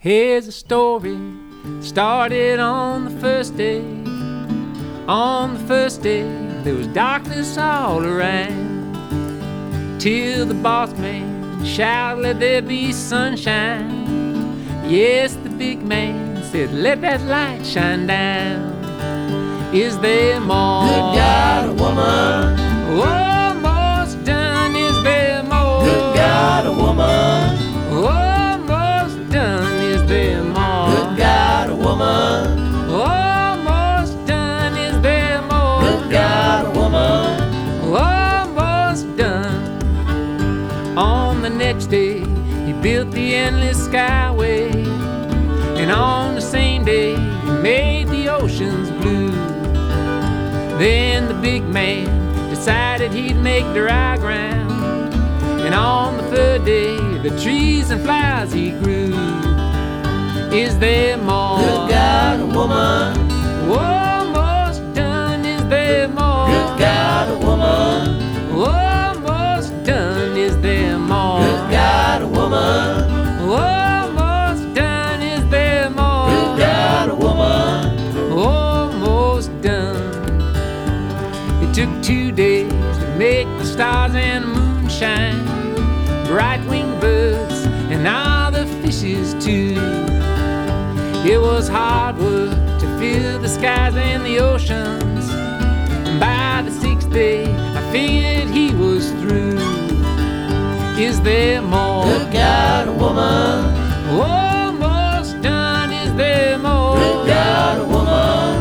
Here's a story, started on the first day. On the first day, there was darkness all around, till the boss man shouted, let there be sunshine. Yes, the big man said, let that light shine down. Is there more? Good God, a woman. Almost done. Is there more? Good God, a woman. Almost done. Is there more? Good God, a woman. Almost done. Is there more? Good God, a woman. Almost done. On the next day, he built the endless skyway, and on the same day, he made the oceans blue. Then the big man decided he'd make dry ground, and on the third day, the trees and flowers he grew. Is there more? Good God, a woman. Almost done. Is there more? Good God, a woman. Almost done. Is there more? Good God, a woman. Almost done. Is there more? Good God, a woman. Almost done. It took 2 days to make the stars and the moon shine, bright-winged birds and all the fishes too. It was hard work to fill the skies and the oceans, and by the 6th day I figured he was through. Is there more? Good God, a woman. Almost done. Is there more? Good God, a woman.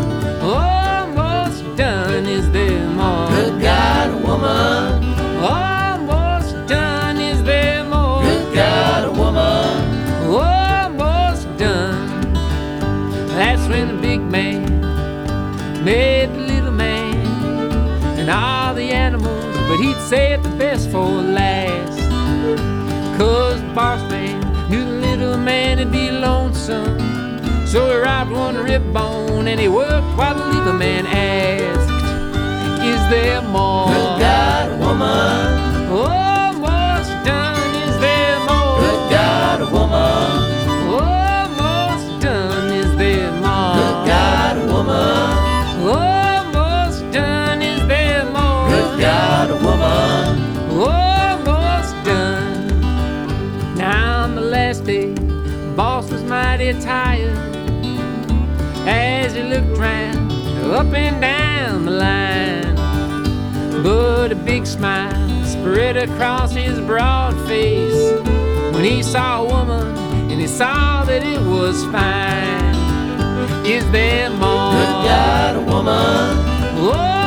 Almost done. Is there more? Good God, a woman. Almost done. Is there more? Good God, a woman. Almost done. That's when the big man made the little man and all the animals, but he'd save the best for last. 'Cause the boss man knew the little man would be lonesome, so he robbed one rib bone and he worked while the little man asked, is there more? Good God, a woman. Almost done. Is there more? Good God, a woman. Almost done. Is there more? Good God, a woman. Almost done. Is there more? Good God, a woman. Almost done. Now on the last day, boss was mighty tired as he looked round, up and down the line. But a big smile spread across his broad face when he saw a woman and he saw that it was fine. Is there more? Good God, a woman. Oh,